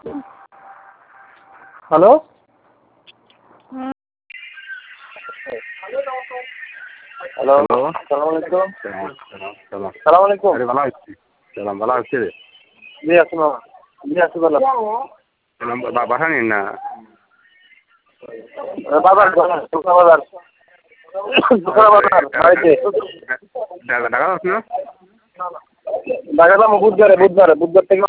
hello hello সালাম আলাইকুম সালাম আলাইকুম আরে ভালো আছি সালাম ভালো আছে রে জি আসসালাম জি আসসালাম সালাম বাসা নিন না বাজার বাজার বাজার বাড়িতে ঢাকা যাস না ঢাকা যাবো বুধবার থেকে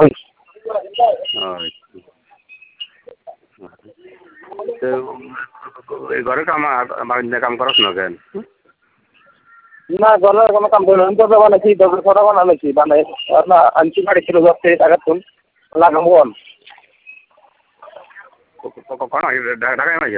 এই ঘরে কাম কাম করস না কেন না ঘরের কোনো কাম করি না দরজা বানাইছি দরজা ছটা বানাইছি বানাই না আনছি বাড়ি ছিল যাচ্ছে টাকা তুল লাগাবো ঢাকায় নাকি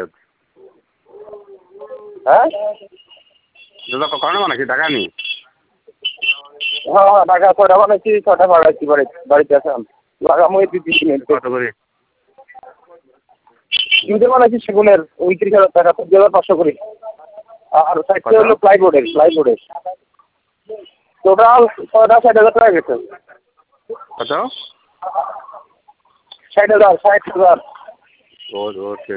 হ্যাঁ কখনো বানাইছি ঢাকা নি হ্যাঁ হ্যাঁ টাকা ছটা বানাইছি ছটা বাড়াইছি বাড়িতে আসলাম লাগাবো এই 2-3 মিনিট কত করে তিনটে বানাইছি সেগুনের 29,000 টাকা 2,500 করে আর সাইডটা হলো প্লাইবোর্ডের টোটাল 60,000 টাকা গেছে কত 60,000 ও ঠিক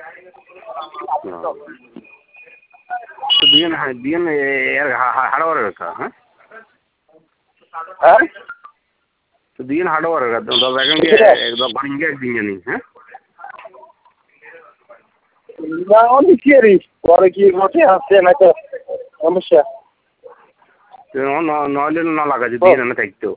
তো দিন এর হাড় রেখা হ্যাঁ হ্যাঁ তো দিন হার্ডওয়ার রেখা তো এখন কি একদম বাড়িয়ে একদিন জানি হ্যাঁ না অনেক কি রে পরে কি ঘটে আসছে না তো সমস্যা নইলে না লাগা যদি দিন না থাকতো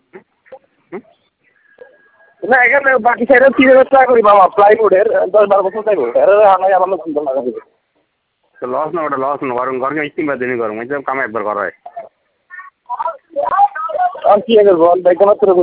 না এখানে বাকি সাইডে 3,000 টাকা করি বাবা প্লাইবোর্ডের 10-12 বছর প্লাইবোর্ড এর আনাই আমার সুন্দর লাগা দিবে তো লস না ওটা লস না গরম ঘরকে ইস্তিমা দিনই গরম কাম একবার করা হয় আর কি করবো দেখো মাত্র